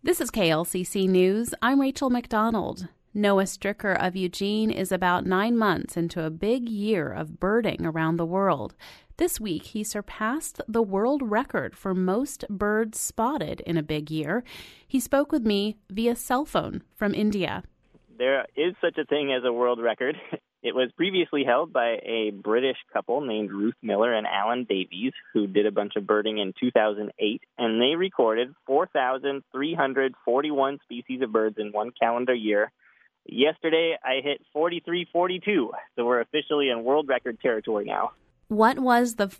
This is KLCC News. I'm Rachel McDonald. Noah Stricker of Eugene is about 9 months into a big year of birding around the world. This week, he surpassed the world record for most birds spotted in a big year. He spoke with me via cell phone from India. There is such a thing as a world record. It was previously held by a British couple named Ruth Miller and Alan Davies, who did a bunch of birding in 2008, and they recorded 4,341 species of birds in one calendar year. Yesterday, I hit 4342, so we're officially in world record territory now. What was the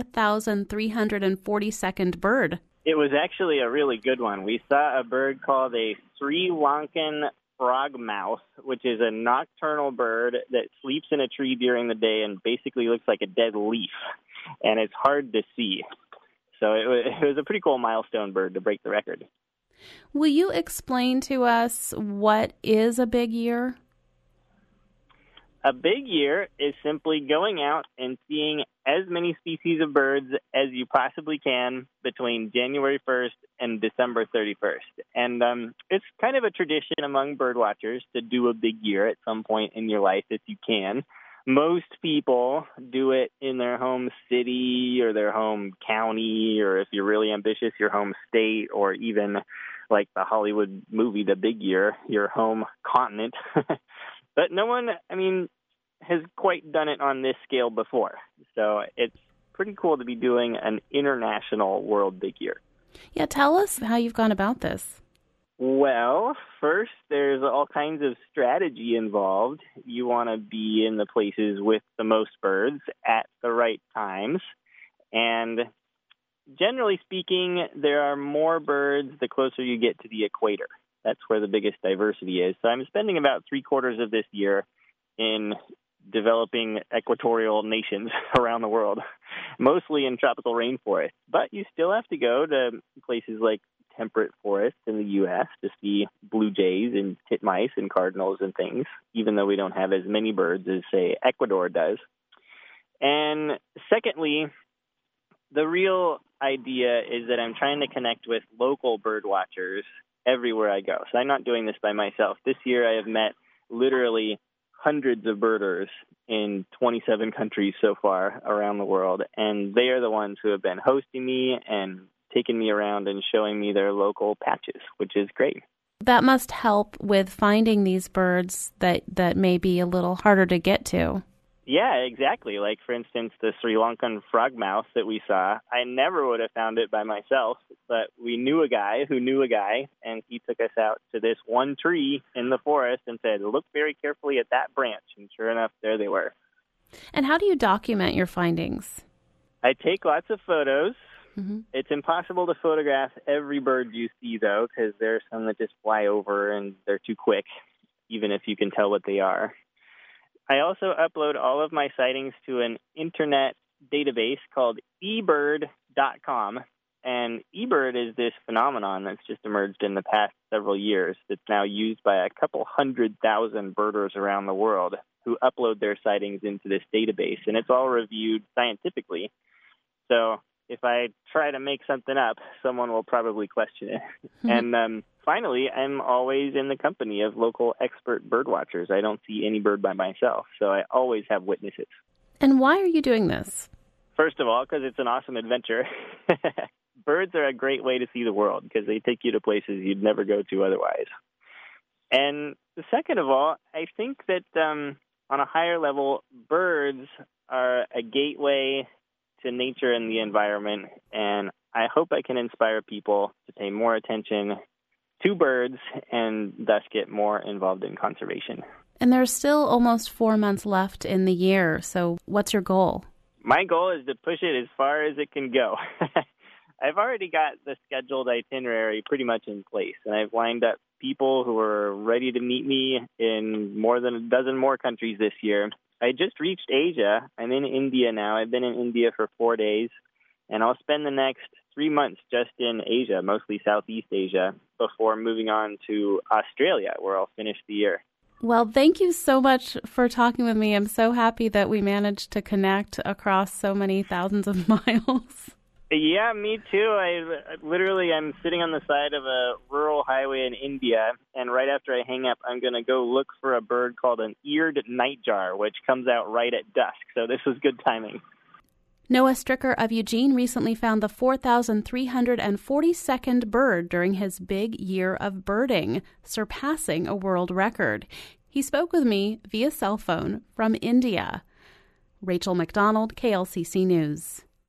4,342nd bird? It was actually a really good one. We saw a bird called a Sri Lankan frogmouse, which is a nocturnal bird that sleeps in a tree during the day and basically looks like a dead leaf, and it's hard to see. So it was a pretty cool milestone bird to break the record. Will you explain to us what is a big year? A big year is simply going out and seeing as many species of birds as you possibly can between January 1st and December 31st. And it's kind of a tradition among bird watchers to do a big year at some point in your life if you can. Most people do it in their home city or their home county, or if you're really ambitious, your home state, or even like the Hollywood movie, The Big Year, your home continent. But no one, has quite done it on this scale before. So it's pretty cool to be doing an international world big year. Yeah, tell us how you've gone about this. Well, first, there's all kinds of strategy involved. You want to be in the places with the most birds at the right times. And generally speaking, there are more birds the closer you get to the equator. That's where the biggest diversity is. So I'm spending about 3/4 of this year in developing equatorial nations around the world, mostly in tropical rainforests. But you still have to go to places like temperate forests in the U.S. to see blue jays and titmice and cardinals and things, even though we don't have as many birds as, say, Ecuador does. And secondly, the real idea is that I'm trying to connect with local bird watchers everywhere I go. So I'm not doing this by myself. This year I have met literally hundreds of birders in 27 countries so far around the world, and they are the ones who have been hosting me and taking me around and showing me their local patches, which is great. That must help with finding these birds that may be a little harder to get to. Yeah, exactly. Like, for instance, the Sri Lankan frogmouse that we saw, I never would have found it by myself, but we knew a guy who knew a guy, and he took us out to this one tree in the forest and said, look very carefully at that branch. And sure enough, there they were. And how do you document your findings? I take lots of photos. Mm-hmm. It's impossible to photograph every bird you see, though, because there are some that just fly over and they're too quick, even if you can tell what they are. I also upload all of my sightings to an internet database called eBird.com. And eBird is this phenomenon that's just emerged in the past several years that's now used by a couple 100,000 birders around the world who upload their sightings into this database. And it's all reviewed scientifically. So if I try to make something up, someone will probably question it. Mm-hmm. And finally, I'm always in the company of local expert bird watchers. I don't see any bird by myself, so I always have witnesses. And why are you doing this? First of all, because it's an awesome adventure. Birds are a great way to see the world because they take you to places you'd never go to otherwise. And second of all, I think that on a higher level, birds are a gateway to nature and the environment, and I hope I can inspire people to pay more attention to birds and thus get more involved in conservation. And there's still almost 4 months left in the year, so what's your goal? My goal is to push it as far as it can go. I've already got the scheduled itinerary pretty much in place, and I've lined up people who are ready to meet me in more than a dozen more countries this year. I just reached Asia. I'm in India now. I've been in India for 4 days, and I'll spend the next 3 months just in Asia, mostly Southeast Asia, before moving on to Australia, where I'll finish the year. Well, thank you so much for talking with me. I'm so happy that we managed to connect across so many thousands of miles. Yeah, me too. I'm sitting on the side of a rural highway in India, and right after I hang up, I'm going to go look for a bird called an eared nightjar, which comes out right at dusk. So this was good timing. Noah Stricker of Eugene recently found the 4,342nd bird during his big year of birding, surpassing a world record. He spoke with me via cell phone from India. Rachel McDonald, KLCC News.